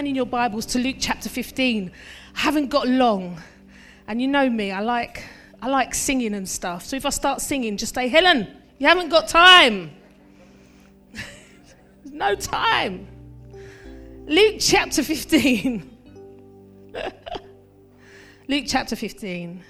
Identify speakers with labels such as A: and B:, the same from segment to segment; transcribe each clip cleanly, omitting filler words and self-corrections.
A: In your Bibles to Luke chapter 15. I haven't got long, and you know me, I like singing and stuff. So if I start singing, just say, Helen, you haven't got time. No time. Luke chapter 15. Luke chapter 15.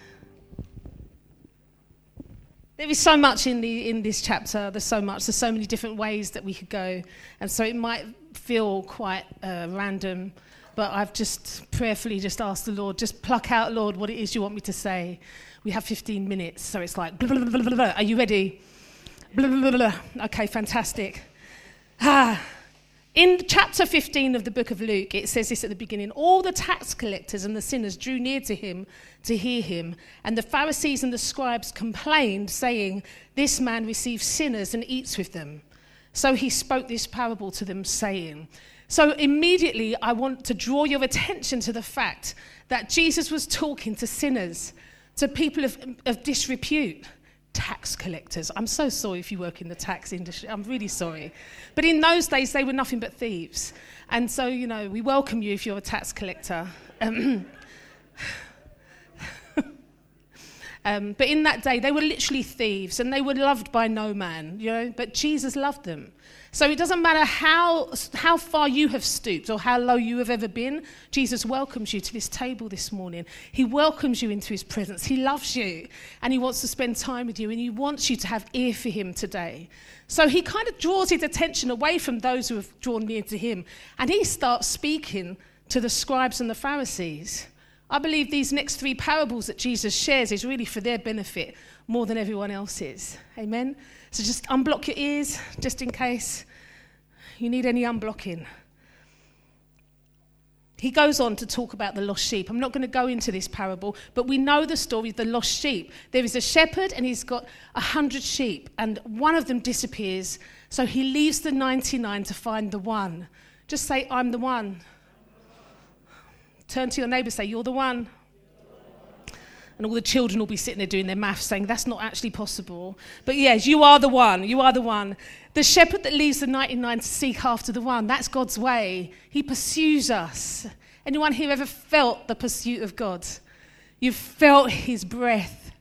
A: There is so much in this chapter. There's so much. There's so many different ways that we could go, and so it might feel quite random. But I've just prayerfully just asked the Lord, just pluck out, Lord, what it is you want me to say. We have 15 minutes, so it's like, blah, blah, blah, blah, blah. Are you ready? Blah, blah, blah, blah. Okay, fantastic. In chapter 15 of the book of Luke, it says this at the beginning: all the tax collectors and the sinners drew near to him to hear him, and the Pharisees and the scribes complained, saying, this man receives sinners and eats with them. So he spoke this parable to them, saying... So immediately I want to draw your attention to the fact that Jesus was talking to sinners, to people of disrepute. Tax collectors. I'm so sorry if you work in the tax industry. I'm really sorry. But in those days, they were nothing but thieves. And so, you know, we welcome you if you're a tax collector. But in that day, they were literally thieves, and they were loved by no man, you know, but Jesus loved them. So it doesn't matter how far you have stooped or how low you have ever been, Jesus welcomes you to this table this morning. He welcomes you into his presence. He loves you, and he wants to spend time with you, and he wants you to have ear for him today. So he kind of draws his attention away from those who have drawn near to him, and he starts speaking to the scribes and the Pharisees. I believe these next three parables that Jesus shares is really for their benefit more than everyone else's. Amen? So just unblock your ears, just in case you need any unblocking. He goes on to talk about the lost sheep. I'm not going to go into this parable, but we know the story of the lost sheep. There is a shepherd, and he's got 100 sheep, and one of them disappears. So he leaves the 99 to find the one. Just say, I'm the one. Turn to your neighbour, say, you're the one. And all the children will be sitting there doing their maths, saying, that's not actually possible. But yes, you are the one. You are the one. The shepherd that leaves the 99 to seek after the one, that's God's way. He pursues us. Anyone here ever felt the pursuit of God? You've felt his breath.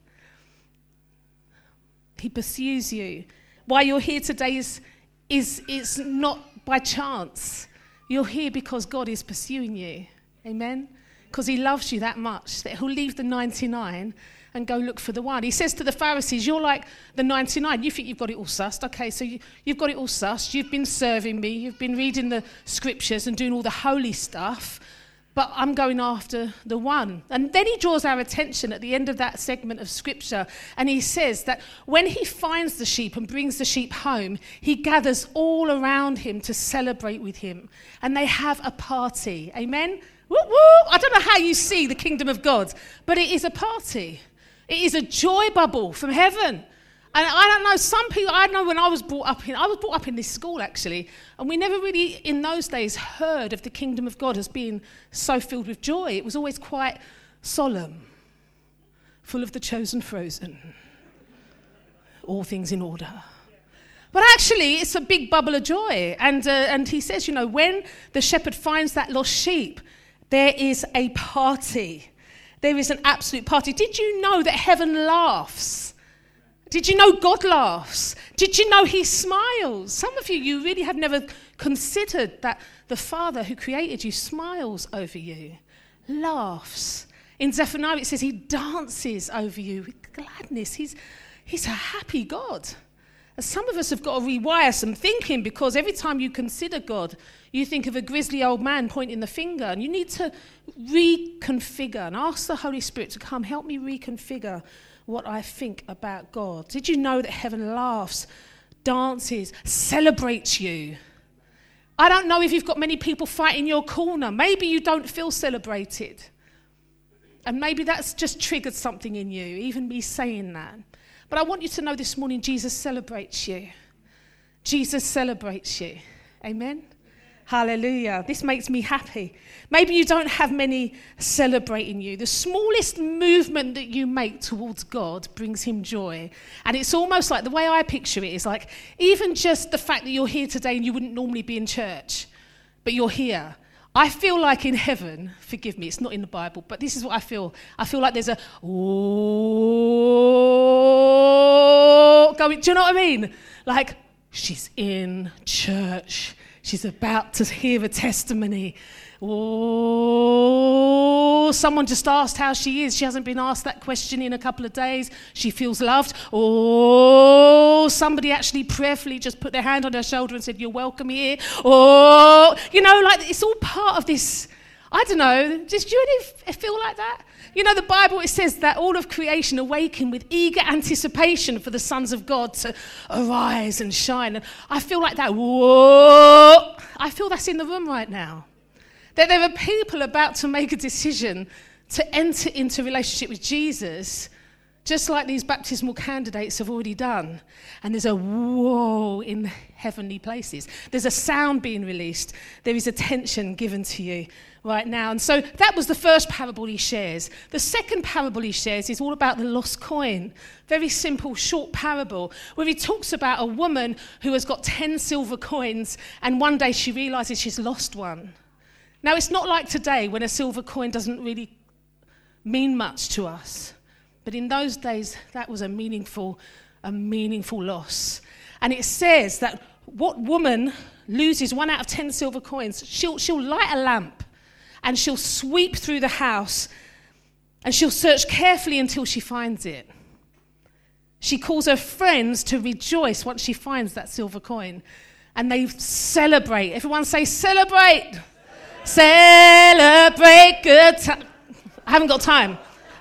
A: He pursues you. Why you're here today is not by chance. You're here because God is pursuing you. Amen? Because he loves you that much that he'll leave the 99 and go look for the one. He says to the Pharisees, you're like the 99. You think you've got it all sussed. Okay, so you've got it all sussed. You've been serving me. You've been reading the scriptures and doing all the holy stuff. But I'm going after the one. And then he draws our attention at the end of that segment of scripture, and he says that when he finds the sheep and brings the sheep home, he gathers all around him to celebrate with him. And they have a party. Amen? Woo, woo. I don't know how you see the kingdom of God, but it is a party. It is a joy bubble from heaven. And I don't know, some people, I know when I was brought up in this school actually, and we never really in those days heard of the kingdom of God as being so filled with joy. It was always quite solemn, full of the chosen frozen, all things in order. But actually, it's a big bubble of joy. And he says, you know, when the shepherd finds that lost sheep, there is a party. There is an absolute party. Did you know that heaven laughs? Did you know God laughs? Did you know he smiles? Some of you really have never considered that the Father who created you smiles over you, laughs. In Zephaniah it says he dances over you with gladness. He's a happy God. And some of us have got to rewire some thinking, because every time you consider God, you think of a grizzly old man pointing the finger, and you need to reconfigure and ask the Holy Spirit to come help me reconfigure what I think about God. Did you know that heaven laughs, dances, celebrates you? I don't know if you've got many people fighting your corner. Maybe you don't feel celebrated. And maybe that's just triggered something in you, even me saying that. But I want you to know this morning, Jesus celebrates you. Jesus celebrates you. Amen? Hallelujah. This makes me happy. Maybe you don't have many celebrating you. The smallest movement that you make towards God brings him joy. And it's almost like, the way I picture it is like, even just the fact that you're here today and you wouldn't normally be in church, but you're here. I feel like in heaven, forgive me, it's not in the Bible, but this is what I feel. I feel like there's a, oh, going, do you know what I mean? Like, she's in church. She's about to hear a testimony. Oh, someone just asked how she is. She hasn't been asked that question in a couple of days. She feels loved. Oh, somebody actually prayerfully just put their hand on her shoulder and said, you're welcome here. Oh, you know, like it's all part of this. I don't know. Do you really feel like that? You know, the Bible, it says that all of creation awakened with eager anticipation for the sons of God to arise and shine. And I feel like that. Whoa! I feel that's in the room right now. That there are people about to make a decision to enter into a relationship with Jesus, just like these baptismal candidates have already done. And there's a whoa in heavenly places. There's a sound being released. There is attention given to you right now. And so that was the first parable he shares. The second parable he shares is all about the lost coin. Very simple, short parable, where he talks about a woman who has got 10 silver coins, and one day she realizes she's lost one. Now, it's not like today when a silver coin doesn't really mean much to us. But in those days, that was a meaningful loss. And it says that what woman loses 1 out of 10 silver coins, she'll light a lamp and she'll sweep through the house and she'll search carefully until she finds it. She calls her friends to rejoice once she finds that silver coin. And they celebrate. Everyone say, celebrate. Celebrate good time. I haven't got time.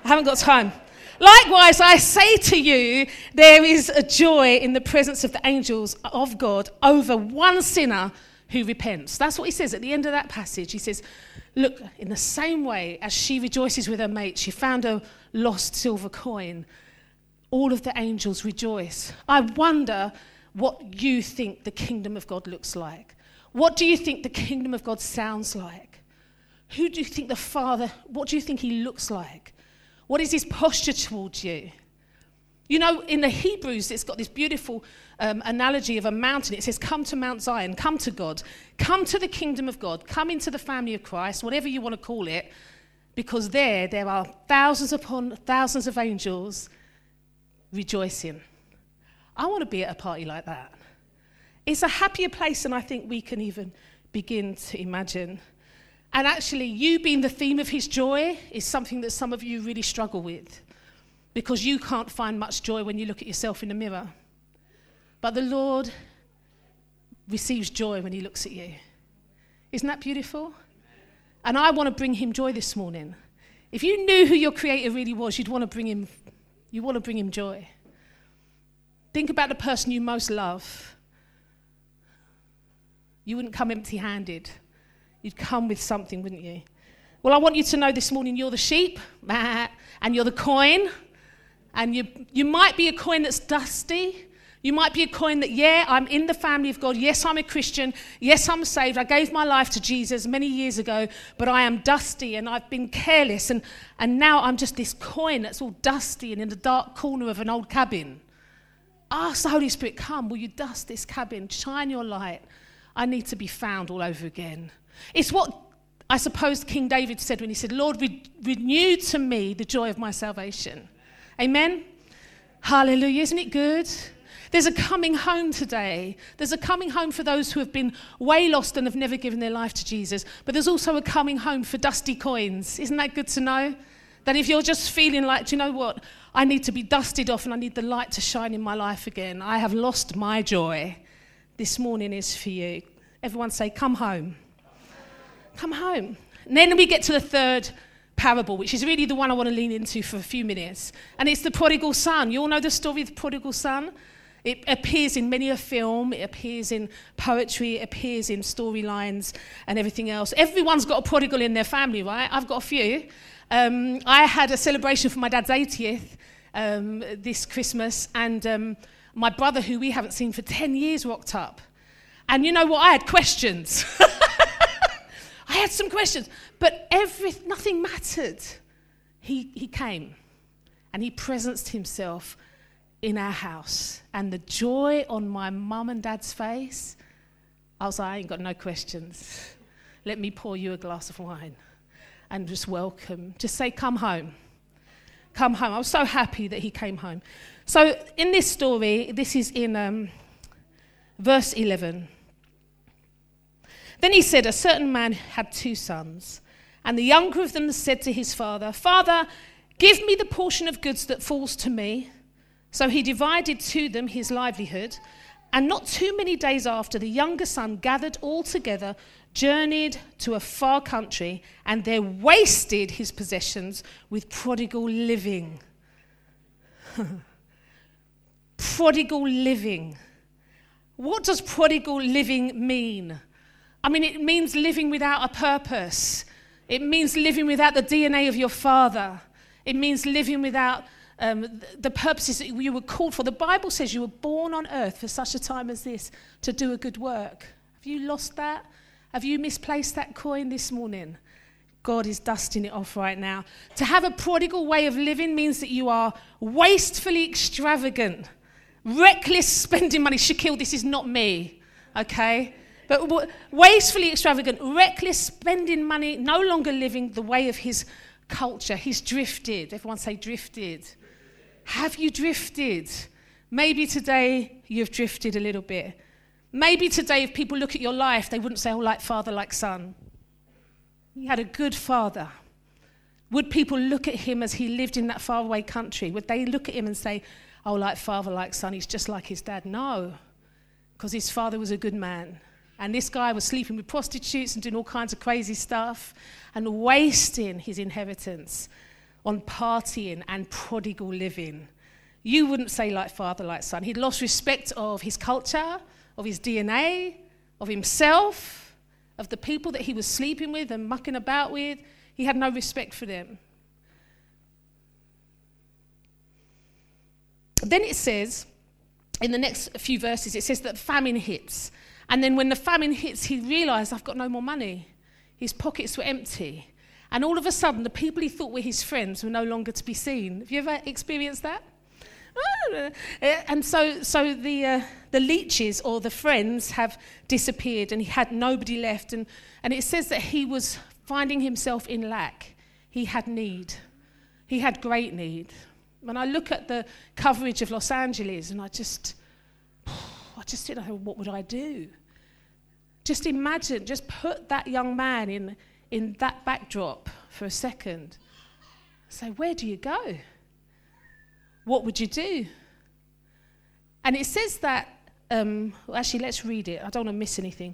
A: Likewise, I say to you, there is a joy in the presence of the angels of God over one sinner who repents. That's what he says at the end of that passage. He says, look, in the same way as she rejoices with her mate, she found a lost silver coin, all of the angels rejoice. I wonder what you think the kingdom of God looks like. What do you think the kingdom of God sounds like? Who do you think the Father, what do you think he looks like? What is his posture towards you? You know, in the Hebrews, it's got this beautiful analogy of a mountain. It says, come to Mount Zion, come to God, come to the kingdom of God, come into the family of Christ, whatever you want to call it, because there are thousands upon thousands of angels rejoicing. I want to be at a party like that. It's a happier place than I think we can even begin to imagine. And actually, you being the theme of his joy is something that some of you really struggle with, because you can't find much joy when you look at yourself in the mirror. But the Lord receives joy when he looks at you. Isn't that beautiful? And I want to bring him joy this morning. If you knew who your Creator really was, you want to bring him joy. Think about the person you most love. You wouldn't come empty-handed. You'd come with something, wouldn't you? Well, I want you to know this morning you're the sheep, and you're the coin. And you might be a coin that's dusty. You might be a coin that, yeah, I'm in the family of God. Yes, I'm a Christian. Yes, I'm saved. I gave my life to Jesus many years ago, but I am dusty and I've been careless. And now I'm just this coin that's all dusty and in the dark corner of an old cabin. Ask the Holy Spirit, come, will you dust this cabin? Shine your light. I need to be found all over again. It's what I suppose King David said when he said, Lord, renew to me the joy of my salvation. Amen? Hallelujah. Isn't it good? There's a coming home today. There's a coming home for those who have been way lost and have never given their life to Jesus. But there's also a coming home for dusty coins. Isn't that good to know? That if you're just feeling like, do you know what? I need to be dusted off and I need the light to shine in my life again. I have lost my joy. This morning is for you. Everyone say, come home. Come home. And then we get to the third parable, which is really the one I want to lean into for a few minutes. And it's the prodigal son. You all know the story of the prodigal son? It appears in many a film. It appears in poetry. It appears in storylines and everything else. Everyone's got a prodigal in their family, right? I've got a few. I had a celebration for my dad's 80th this Christmas, and my brother, who we haven't seen for 10 years, rocked up. And you know what? I had questions. I had some questions, but nothing mattered. He came, and he presenced himself in our house. And the joy on my mum and dad's face, I was like, I ain't got no questions. let me pour you a glass of wine and just welcome. Just say, come home. Come home. I was so happy that he came home. So in this story, this is in verse 11. Then he said, a certain man had 2 sons, and the younger of them said to his father, Father, give me the portion of goods that falls to me. So he divided to them his livelihood, and not too many days after, the younger son gathered all together, journeyed to a far country, and there wasted his possessions with prodigal living. Prodigal living. What does prodigal living mean? I mean, it means living without a purpose. It means living without the DNA of your father. It means living without the purposes that you were called for. The Bible says you were born on earth for such a time as this to do a good work. Have you lost that? Have you misplaced that coin this morning? God is dusting it off right now. To have a prodigal way of living means that you are wastefully extravagant, reckless spending money. Shaquille, this is not me, okay? But wastefully extravagant, reckless spending money, no longer living the way of his culture. He's drifted. Everyone say drifted. Have you drifted? Maybe today you've drifted a little bit. Maybe today if people look at your life, they wouldn't say, oh, like father, like son. You had a good father. Would people look at him as he lived in that faraway country? Would they look at him and say, oh, like father, like son, he's just like his dad? No, because his father was a good man. And this guy was sleeping with prostitutes and doing all kinds of crazy stuff and wasting his inheritance on partying and prodigal living. You wouldn't say like father, like son. He'd lost respect of his culture, of his DNA, of himself, of the people that he was sleeping with and mucking about with. He had no respect for them. Then it says, in the next few verses, it says that famine hits. And then when the famine hits, he realised, I've got no more money. His pockets were empty. And all of a sudden, the people he thought were his friends were no longer to be seen. Have you ever experienced that? And so the leeches or the friends have disappeared and he had nobody left. And it says that he was finding himself in lack. He had need. He had great need. When I look at the coverage of Los Angeles and I just didn't know, what would I do? Just imagine, just put that young man in that backdrop for a second. Say, where do you go? What would you do? And it says that, actually, let's read it. I don't want to miss anything.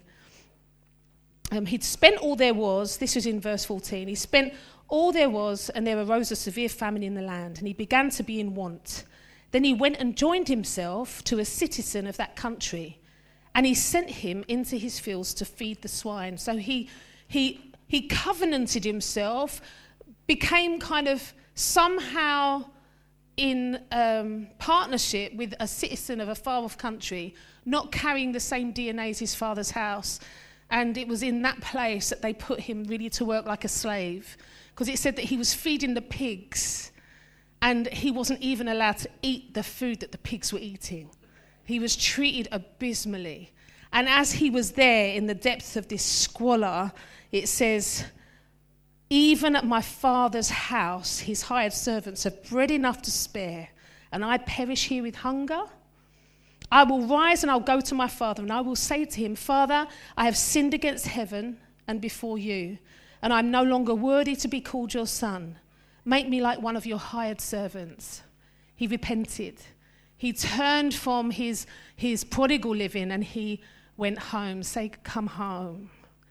A: He'd spent all there was, this was in verse 14, he spent all there was, and there arose a severe famine in the land, and he began to be in want. Then he went and joined himself to a citizen of that country, and he sent him into his fields to feed the swine. So he covenanted himself, became kind of somehow in partnership with a citizen of a far-off country, not carrying the same DNA as his father's house. And it was in that place that they put him really to work like a slave, because it said that he was feeding the pigs, and he wasn't even allowed to eat the food that the pigs were eating. He was treated abysmally. And as he was there in the depths of this squalor, it says, even at my father's house, his hired servants have bread enough to spare, and I perish here with hunger. I will rise and I'll go to my father, and I will say to him, Father, I have sinned against heaven and before you, and I'm no longer worthy to be called your son. Make me like one of your hired servants. He repented. He turned from his prodigal living and he went home. Say, come home.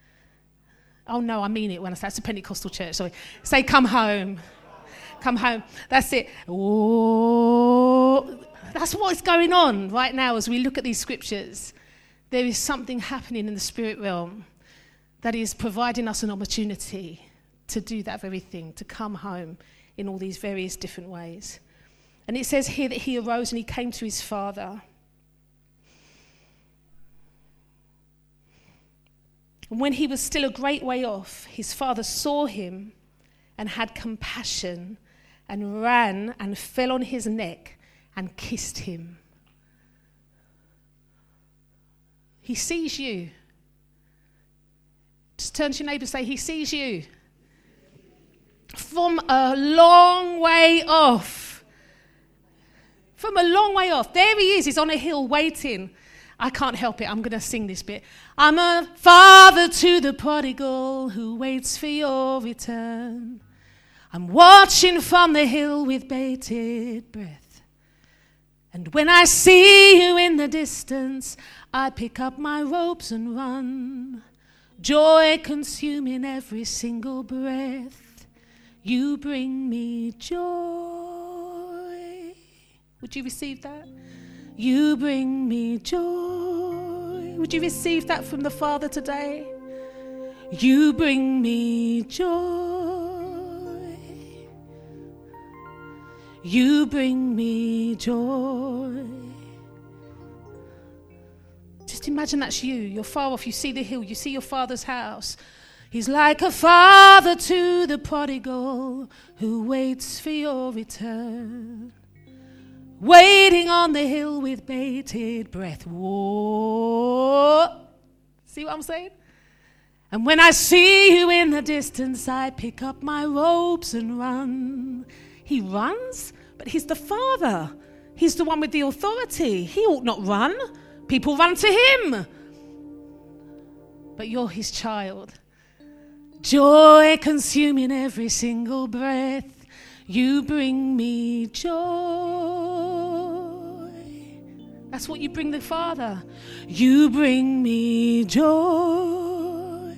A: Oh, no, I mean it when I say it's a Pentecostal church. Sorry. Say, come home. Come home. That's it. Oh, that's what's going on right now as we look at these scriptures. There is something happening in the spirit realm that is providing us an opportunity to do that very thing, to come home in all these various different ways. And it says here that he arose and he came to his father. And when he was still a great way off, his father saw him and had compassion and ran and fell on his neck and kissed him. He sees you. Just turn to your neighbour and say, he sees you. From a long way off. From a long way off. There he is. He's on a hill waiting. I can't help it. I'm going to sing this bit. I'm a father to the prodigal who waits for your return. I'm watching from the hill with bated breath. And when I see you in the distance, I pick up my ropes and run. Joy consuming every single breath. You bring me joy. Would you receive that? You bring me joy. Would you receive that from the Father today? You bring me joy. You bring me joy. Just imagine that's you. You're far off. You see the hill. You see your Father's house. He's like a father to the prodigal who waits for your return. Waiting on the hill with bated breath. Whoa. See what I'm saying? And when I see you in the distance, I pick up my ropes and run. He runs, but he's the Father. He's the one with the authority. He ought not run. People run to him. But you're his child. Joy consuming every single breath. You bring me joy. That's what you bring the Father. You bring me joy.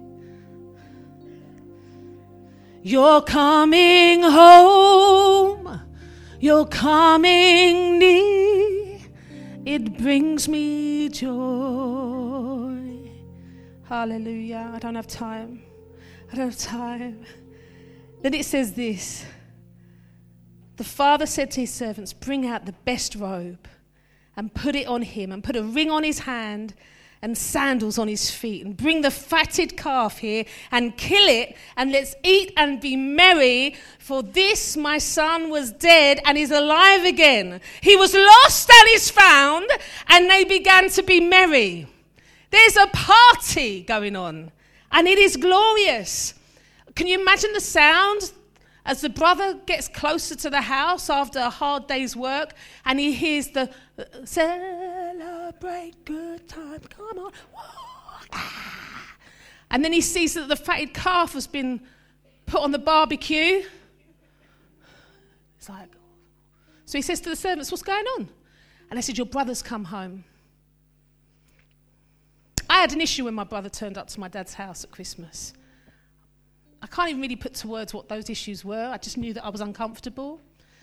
A: You're coming home. You're coming near. It brings me joy. Hallelujah. I don't have time. I don't have time. Then it says this. The Father said to his servants, bring out the best robe and put it on him, and put a ring on his hand and sandals on his feet, and bring the fatted calf here and kill it, and let's eat and be merry, for this my son was dead and is alive again. He was lost and is found, and they began to be merry. There's a party going on, and it is glorious. Can you imagine the sound as the brother gets closer to the house after a hard day's work, and he hears the celebrate good time, come on. Ah. And then he sees that the fatted calf has been put on the barbecue. It's like, so he says to the servants, what's going on? And they said, your brother's come home. I had an issue when my brother turned up to my dad's house at Christmas. I can't even really put to words what those issues were. I just knew that I was uncomfortable.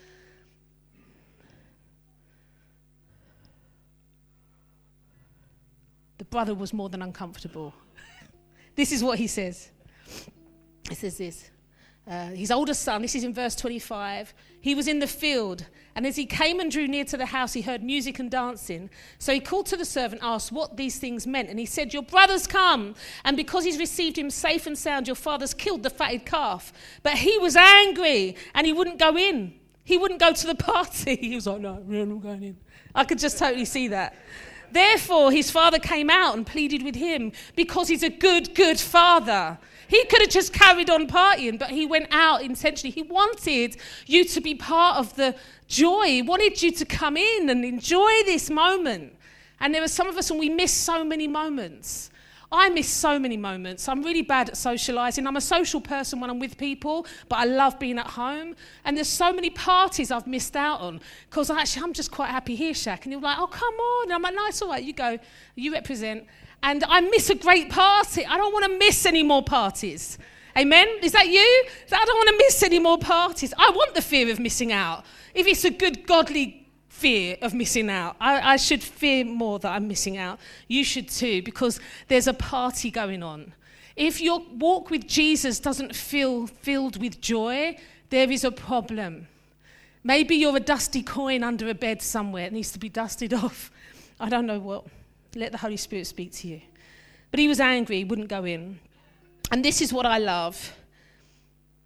A: The brother was more than uncomfortable. This is what he says. He says this. His older son, this is in verse 25, he was in the field, and as he came and drew near to the house, he heard music and dancing. So he called to the servant, asked what these things meant, and he said, your brother's come, and because he's received him safe and sound, your father's killed the fatted calf. But he was angry, and he wouldn't go in. He wouldn't go to the party. He was like, no, I'm not going in. I could just totally see that. Therefore, his father came out and pleaded with him, because he's a good, good father. He could have just carried on partying, but he went out intentionally. He wanted you to be part of the joy. He wanted you to come in and enjoy this moment. And there are some of us, and we miss so many moments. I miss so many moments. I'm really bad at socialising. I'm a social person when I'm with people, but I love being at home. And there's so many parties I've missed out on, because I'm just quite happy here, Shaq. And you're like, oh, come on. And I'm like, no, it's all right. You go. You represent. And I miss a great party. I don't want to miss any more parties. Amen? Is that you? I don't want to miss any more parties. I want the fear of missing out. If it's a good, godly fear of missing out, I should fear more that I'm missing out. You should too, because there's a party going on. If your walk with Jesus doesn't feel filled with joy, there is a problem. Maybe you're a dusty coin under a bed somewhere. It needs to be dusted off. I don't know what. Let the Holy Spirit speak to you. But he was angry, he wouldn't go in. And this is what I love.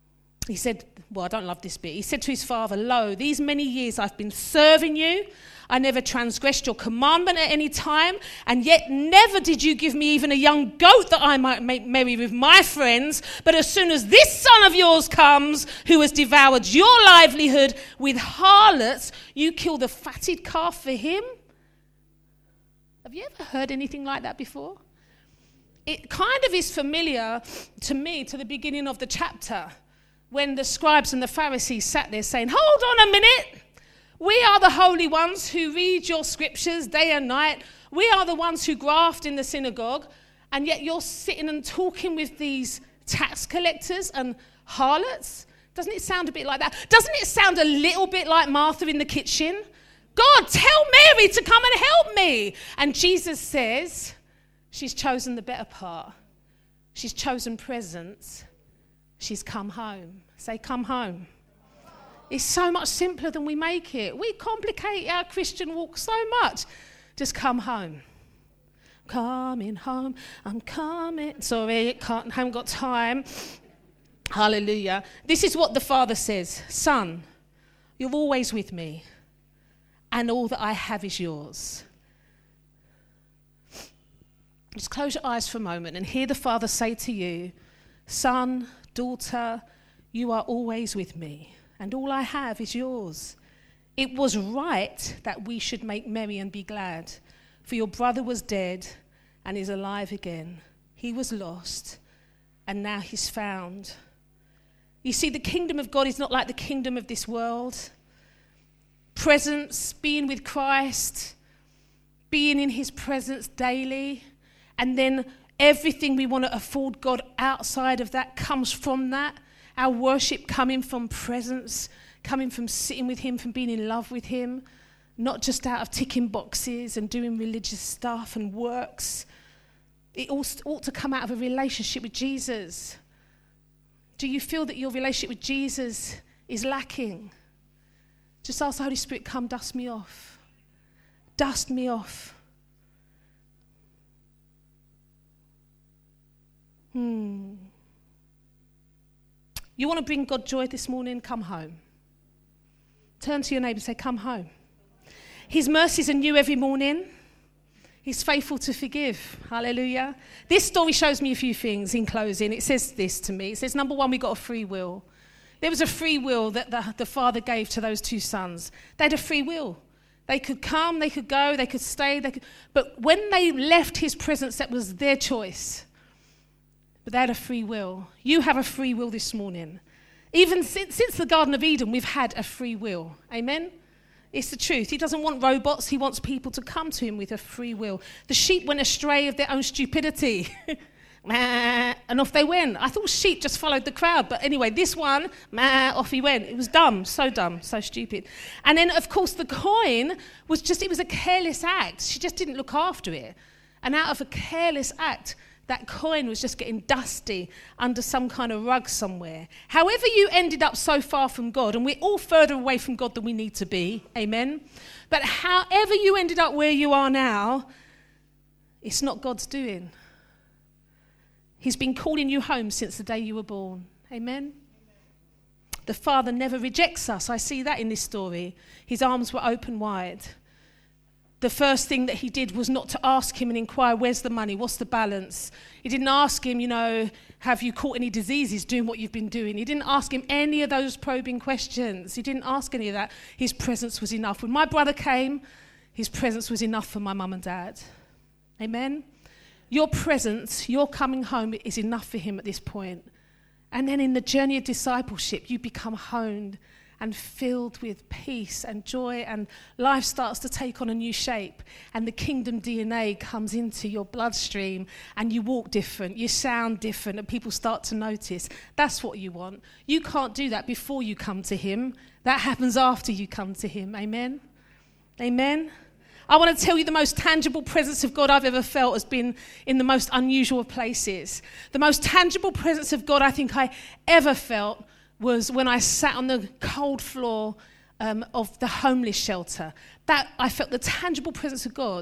A: he said, well, I don't love this bit. He said to his father, "Lo, these many years I've been serving you. I never transgressed your commandment at any time, and yet never did you give me even a young goat that I might make merry with my friends. But as soon as this son of yours comes, who has devoured your livelihood with harlots, you kill the fatted calf for him." Have you ever heard anything like that before? It kind of is familiar to me to the beginning of the chapter, when the scribes and the Pharisees sat there saying, "Hold on a minute. We are the holy ones who read your scriptures day and night. We are the ones who graft in the synagogue. And yet you're sitting and talking with these tax collectors and harlots." Doesn't it sound a bit like that? Doesn't it sound a little bit like Martha in the kitchen? "God, tell Mary to come and help me." And Jesus says, she's chosen the better part. She's chosen presence. She's come home. Say, come home. It's so much simpler than we make it. We complicate our Christian walk so much. Just come home. Coming home. I'm coming. Sorry, haven't got time. Hallelujah. This is what the Father says. "Son, you're always with me, and all that I have is yours." Just close your eyes for a moment and hear the Father say to you, "Son, daughter, you are always with me, and all I have is yours. It was right that we should make merry and be glad, for your brother was dead and is alive again. He was lost, and now he's found." You see, the kingdom of God is not like the kingdom of this world. Presence, being with Christ, being in his presence daily, and then everything we want to afford God outside of that comes from that. Our worship coming from presence, coming from sitting with him, from being in love with him, not just out of ticking boxes and doing religious stuff and works. It ought to come out of a relationship with Jesus. Do you feel that your relationship with Jesus is lacking? Just ask the Holy Spirit, "Come, dust me off. Dust me off." You want to bring God joy this morning? Come home. Turn to your neighbour and say, "Come home." His mercies are new every morning. He's faithful to forgive. Hallelujah. This story shows me a few things in closing. It says this to me. It says, number one, we got a free will. There was a free will that the Father gave to those two sons. They had a free will. They could come, they could go, they could stay. But when they left his presence, that was their choice. But they had a free will. You have a free will this morning. Even since the Garden of Eden, we've had a free will. Amen? It's the truth. He doesn't want robots. He wants people to come to him with a free will. The sheep went astray of their own stupidity. And off they went. I thought sheep just followed the crowd. But anyway, this one, off he went. It was dumb, so stupid. And then, of course, the coin was it was a careless act. She just didn't look after it. And out of a careless act, that coin was just getting dusty under some kind of rug somewhere. However you ended up so far from God, and we're all further away from God than we need to be, amen? But however you ended up where you are now, it's not God's doing. He's been calling you home since the day you were born, amen? The Father never rejects us. I see that in this story. His arms were open wide. The first thing that he did was not to ask him and inquire, where's the money? What's the balance? He didn't ask him, have you caught any diseases doing what you've been doing? He didn't ask him any of those probing questions. He didn't ask any of that. His presence was enough. When my brother came, his presence was enough for my mum and dad. Amen? Your presence, your coming home is enough for him at this point. And then in the journey of discipleship, you become honed and filled with peace and joy, and life starts to take on a new shape, and the kingdom DNA comes into your bloodstream, and you walk different, you sound different, and people start to notice. That's what you want. You can't do that before you come to him. That happens after you come to him. Amen? Amen? I want to tell you the most tangible presence of God I've ever felt has been in the most unusual of places. The most tangible presence of God I think I ever felt was when I sat on the cold floor of the homeless shelter. That I felt the tangible presence of God.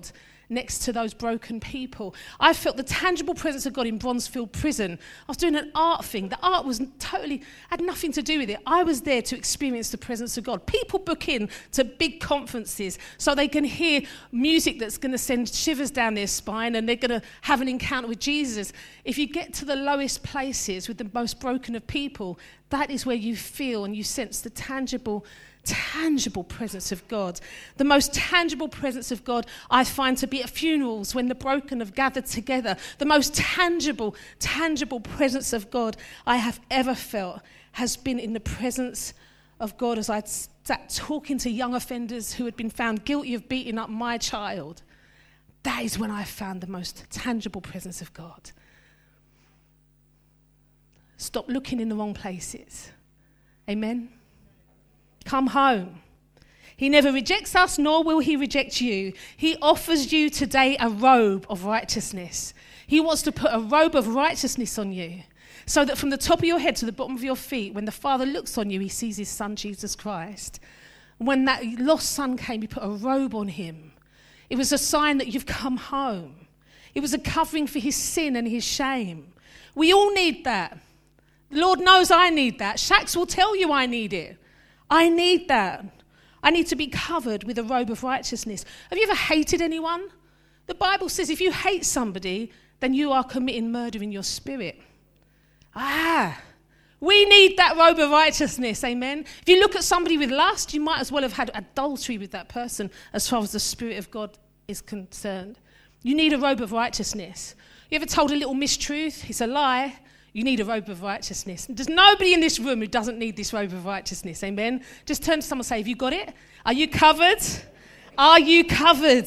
A: next to those broken people. I felt the tangible presence of God in Bronzefield Prison. I was doing an art thing. The art was had nothing to do with it. I was there to experience the presence of God. People book in to big conferences so they can hear music that's going to send shivers down their spine, and they're going to have an encounter with Jesus. If you get to the lowest places with the most broken of people, that is where you feel and you sense the tangible presence of God. The most tangible presence of God I find to be at funerals when the broken have gathered together. The most tangible presence of God I have ever felt has been in the presence of God as I sat talking to young offenders who had been found guilty of beating up my child. That is when I found the most tangible presence of God. Stop looking in the wrong places. Amen. Come home. He never rejects us, nor will he reject you. He offers you today a robe of righteousness. He wants to put a robe of righteousness on you, so that from the top of your head to the bottom of your feet, when the Father looks on you, he sees his Son, Jesus Christ. When that lost son came, he put a robe on him. It was a sign that you've come home. It was a covering for his sin and his shame. We all need that. The Lord knows I need that. Shax will tell you I need it. I need that. I need to be covered with a robe of righteousness. Have you ever hated anyone? The Bible says if you hate somebody, then you are committing murder in your spirit. We need that robe of righteousness, amen? If you look at somebody with lust, you might as well have had adultery with that person as far as the Spirit of God is concerned. You need a robe of righteousness. You ever told a little mistruth? It's a lie. You need a robe of righteousness. There's nobody in this room who doesn't need this robe of righteousness, amen? Just turn to someone and say, have you got it? Are you covered? Are you covered?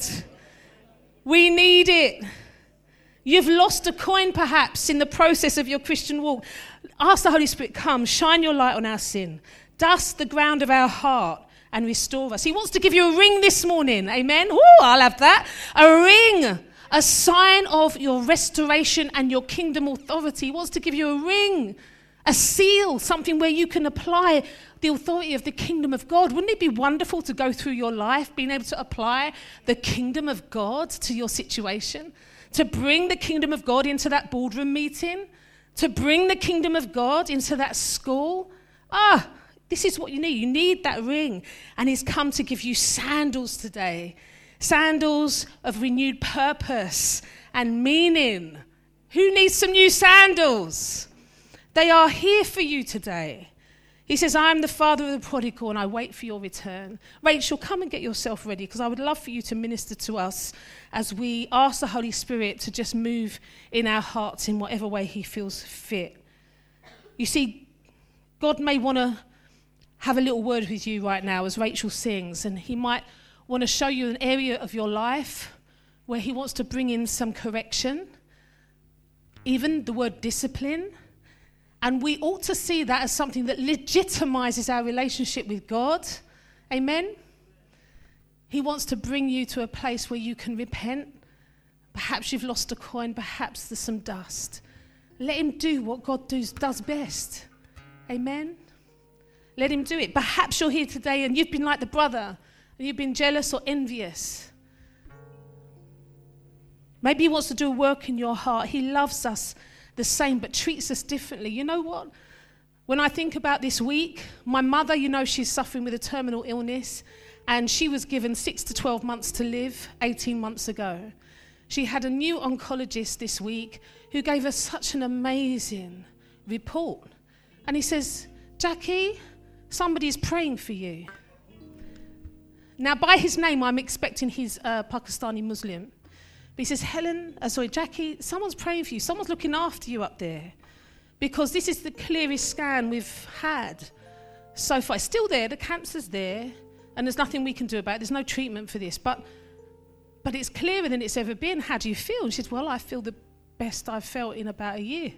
A: We need it. You've lost a coin perhaps in the process of your Christian walk. Ask the Holy Spirit, come, shine your light on our sin. Dust the ground of our heart and restore us. He wants to give you a ring this morning, amen? Ooh, I'll have that. A ring. A sign of your restoration and your kingdom authority. He wants to give you a ring, a seal, something where you can apply the authority of the kingdom of God. Wouldn't it be wonderful to go through your life being able to apply the kingdom of God to your situation? To bring the kingdom of God into that boardroom meeting? To bring the kingdom of God into that school? This is what you need. You need that ring. And he's come to give you sandals today. Sandals of renewed purpose and meaning. Who needs some new sandals? They are here for you today. He says, I am the father of the prodigal and I wait for your return. Rachel, come and get yourself ready because I would love for you to minister to us as we ask the Holy Spirit to just move in our hearts in whatever way he feels fit. You see, God may want to have a little word with you right now as Rachel sings, and he might want to show you an area of your life where he wants to bring in some correction, even the word discipline. And we ought to see that as something that legitimizes our relationship with God. Amen? He wants to bring you to a place where you can repent. Perhaps you've lost a coin, perhaps there's some dust. Let him do what God does best. Amen? Let him do it. Perhaps you're here today and you've been like the brother, and you've been jealous or envious. Maybe he wants to do a work in your heart. He loves us the same, but treats us differently. You know what? When I think about this week, my mother, she's suffering with a terminal illness, and she was given 6 to 12 months to live 18 months ago. She had a new oncologist this week who gave her such an amazing report. And he says, Jackie, somebody's praying for you. Now, by his name, I'm expecting he's a Pakistani Muslim. But he says, Jackie, someone's praying for you. Someone's looking after you up there. Because this is the clearest scan we've had so far. It's still there. The cancer's there. And there's nothing we can do about it. There's no treatment for this. But it's clearer than it's ever been. How do you feel? And she said, well, I feel the best I've felt in about a year.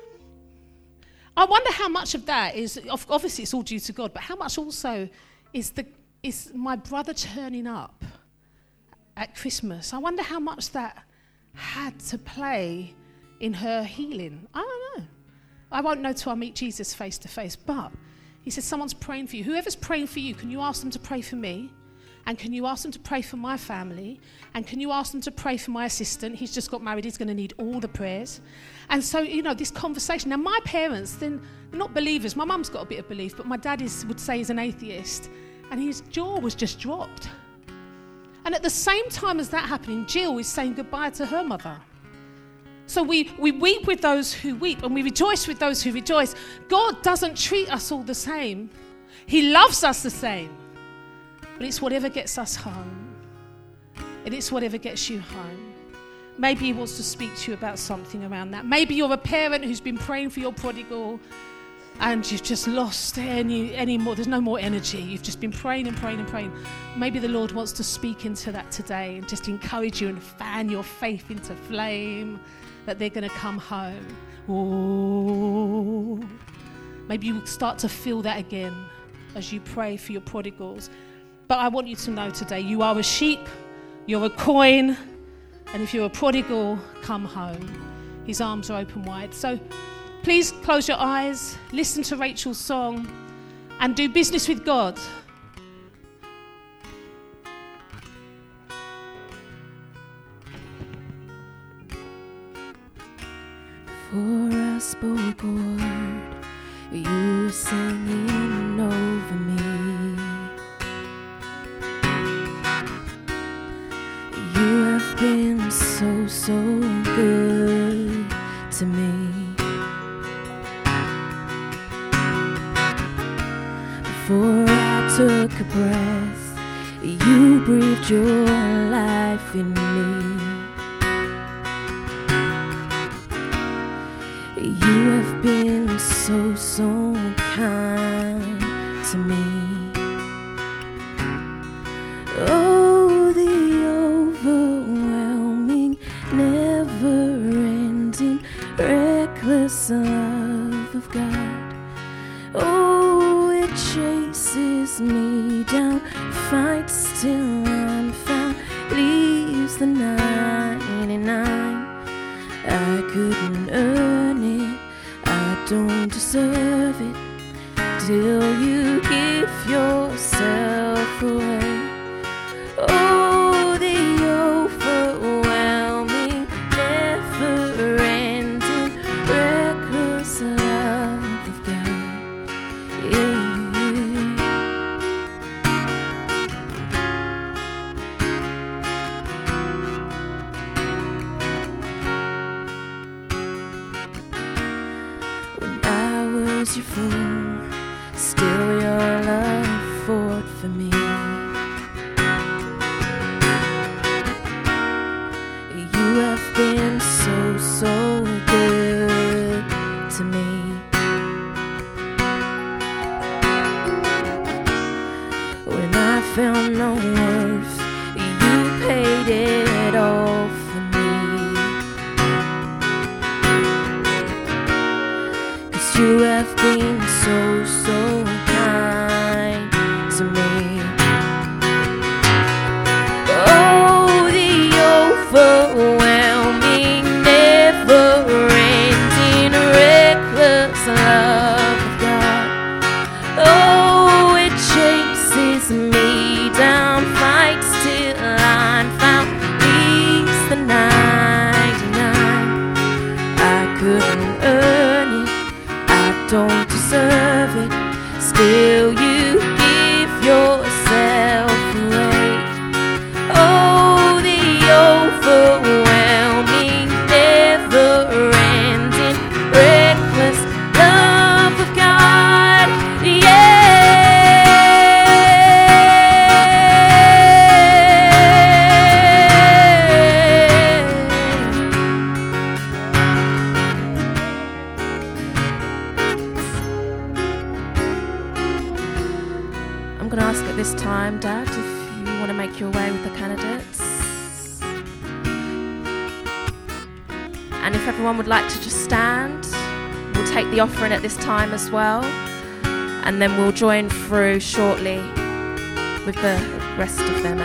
A: I wonder how much of that is, obviously it's all due to God, but how much also is my brother turning up at Christmas. I wonder how much that had to play in her healing. I don't know. I won't know till I meet Jesus face to face, but he says someone's praying for you. Whoever's praying for you, can you ask them to pray for me? And can you ask them to pray for my family? And can you ask them to pray for my assistant? He's just got married. He's going to need all the prayers. And so, this conversation. Now, my parents, they're not believers. My mum's got a bit of belief, but my dad would say he's an atheist. And his jaw was just dropped. And at the same time as that happening, Jill is saying goodbye to her mother. So we weep with those who weep, and we rejoice with those who rejoice. God doesn't treat us all the same. He loves us the same. But it's whatever gets us home. And it's whatever gets you home. Maybe he wants to speak to you about something around that. Maybe you're a parent who's been praying for your prodigal and you've just lost any more. There's no more energy. You've just been praying and praying and praying. Maybe the Lord wants to speak into that today and just encourage you and fan your faith into flame that they're going to come home. Ooh. Maybe you start to feel that again as you pray for your prodigals. But I want you to know today, you are a sheep, you're a coin, and if you're a prodigal, come home. His arms are open wide. So please close your eyes, listen to Rachel's song, and do business with God.
B: Before I spoke a word, you were singing over me. You have been so, so good to me. Before I took a breath, you breathed your life in me. You have been so, so kind to me. Oh, the overwhelming, never-ending, reckless love of God. Oh, it chases me down, fights till I'm found, leaves the 99. I couldn't earn it, I don't deserve it, till you give yourself away. Oh, the overwhelming, never-ending, reckless love of God. Yeah. Was your fool, still your love fought for me. You have been so, so good to me. When I found no worth, you paid it all for me. You have been so, so kind to me. Oh, the overwhelming, never-ending, reckless love of God. Oh, it chases me down, fights till I'm found, leaves the 99. I couldn't earn it, don't deserve it, still you give yourself away. Oh, the overwhelming, never-ending, reckless love of God, yeah. I'm going to ask at this time, Dad, if you want to make your way with the candidates. And if everyone would like to just stand, we'll take the offering at this time as well. And then we'll join through shortly with the rest of them.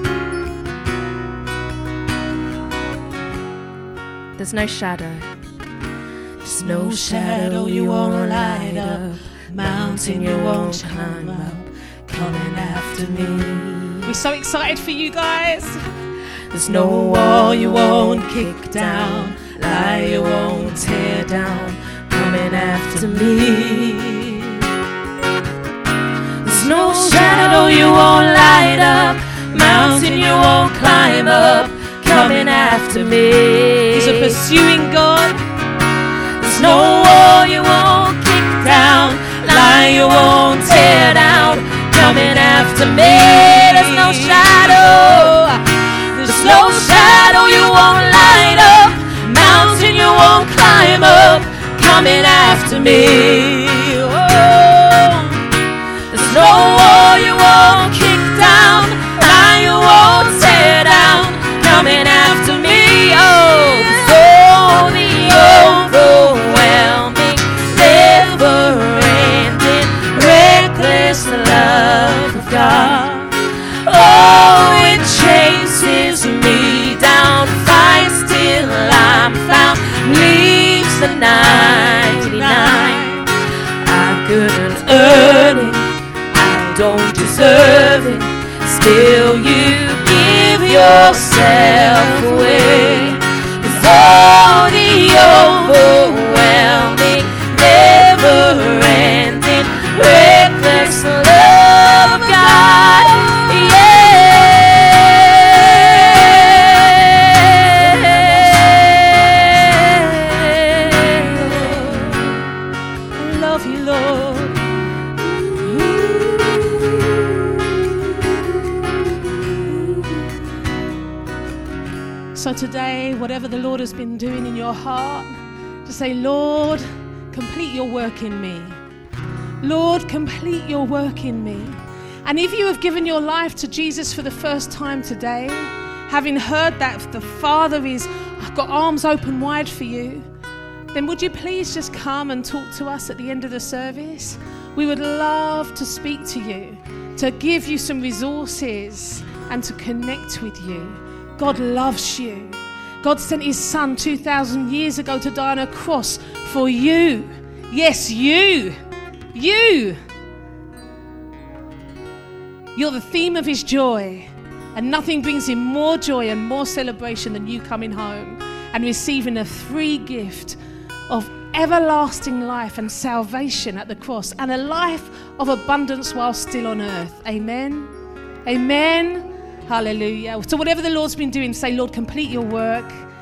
B: There's no shadow. There's no shadow you won't light up, mountain you won't climb up, coming after me.
A: We're so excited for you guys.
B: There's no wall you won't kick down, lie you won't tear down, coming after me. There's no shadow you won't light up, mountain you won't climb up, coming after me.
A: He's a pursuing God.
B: There's no wall you won't kick down, lie you won't tear down, coming after me. There's no shadow, there's no shadow you won't light up, mountain you won't climb up, coming after me. Oh, there's no wall you won't kick down, lie you won't tear down, coming after me. Oh, the overwhelming, never-ending, reckless love of God. Oh, it chases me down, fights till I'm found, leaves the 99. I couldn't earn it, I don't deserve it, still you give yourself away. 'Cause all the overwhelming, never-ending, reckless love of God.
A: So today, whatever the Lord has been doing in your heart, just say, Lord, complete your work in me. Lord, complete your work in me. And if you have given your life to Jesus for the first time today, having heard that the Father is got arms open wide for you, then would you please just come and talk to us at the end of the service? We would love to speak to you, to give you some resources and to connect with you. God loves you. God sent his son 2,000 years ago to die on a cross for you. Yes, you. You're the theme of his joy. And nothing brings him more joy and more celebration than you coming home and receiving a free gift of everlasting life and salvation at the cross and a life of abundance while still on earth. Amen. Amen. Hallelujah. So whatever the Lord's been doing, say, Lord, complete your work.